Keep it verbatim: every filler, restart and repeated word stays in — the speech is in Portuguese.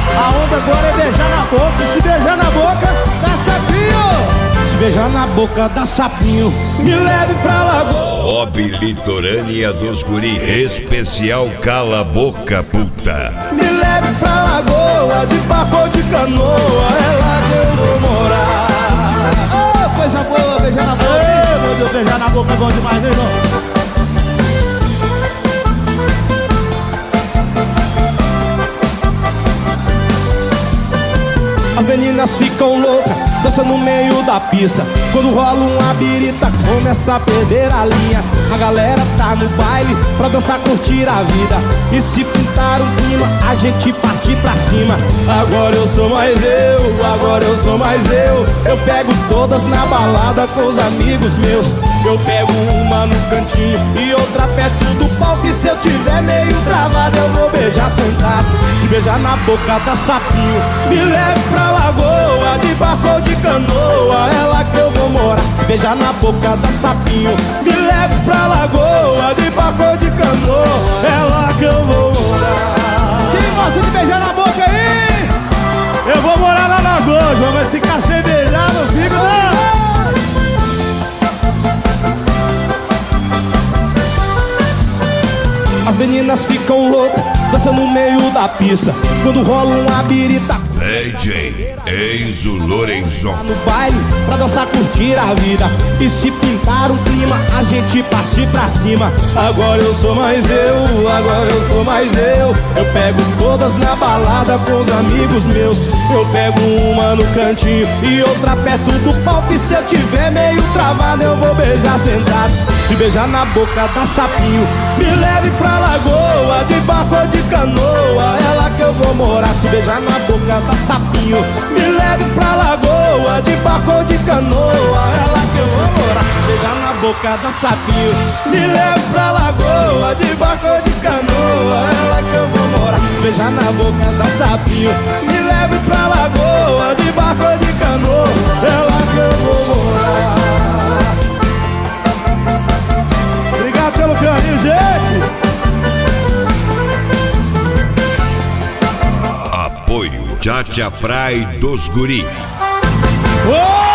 A onda agora é beijar na boca. Se beijar na boca, dá sapinho. Se beijar na boca, dá sapinho. Me leve pra lagoa. Hobby litorânea dos guri. Especial Cala a Boca Puta. Me leve pra lagoa, de barco ou de canoa, é lá que eu vou morar. Oh, coisa boa, beijar na boca. Ei, meu Deus, beijar na boca é bom demais, né, irmão? As meninas ficam loucas, dançam no meio da pista. Quando rola uma birita, começa a perder a linha. A galera tá no baile pra dançar, curtir a vida. E se pintar um clima, a gente parte pra cima. Agora eu sou mais eu, agora eu sou mais eu. Eu pego todas na balada com os amigos meus. Eu pego uma no cantinho e outra perto do palco. E se eu tiver meio travado, eu vou beijar sentado. Se beijar na boca, dá sapinho. Me leve pra lagoa, de barco ou de canoa, é lá que eu vou morar. Se beijar na boca, dá sapinho. Me leve pra lagoa, de barco ou de canoa, é lá que eu vou morar. Quem gosta de beijar na boca aí? Eu vou morar na lagoa, João. Vai ficar sem beijar, não fico não. As meninas ficam loucas, dançam no meio da pista. Quando rola uma birita, D J Enzo Lorenzon. no baile pra dançar, curtir a vida. E se pintar um clima, a gente parte pra cima. Agora eu sou mais eu, agora eu sou mais eu. Eu pego todas na balada com os amigos meus. Eu pego uma no cantinho e outra perto do palco. E se eu tiver meio travado, eu vou beijar sentado. Se beijar na boca, dá sapinho. Me leve pra lagoa, de barco ou de canoa, é lá que eu vou morar. Se beijar na boca, dá sapinho. Me leve pra lagoa, de barco ou de canoa, é lá que eu vou morar. Se beijar na boca, dá sapinho. Me leve pra lagoa, de barco ou de canoa, é lá que eu vou morar. Se beijar na boca, dá sapinho. Me leve pra lagoa, de barco ou de canoa, é lá que eu vou morar. Obrigado pelo carinho, gente. Apoio Tchatcha Fry dos Guri. Oh!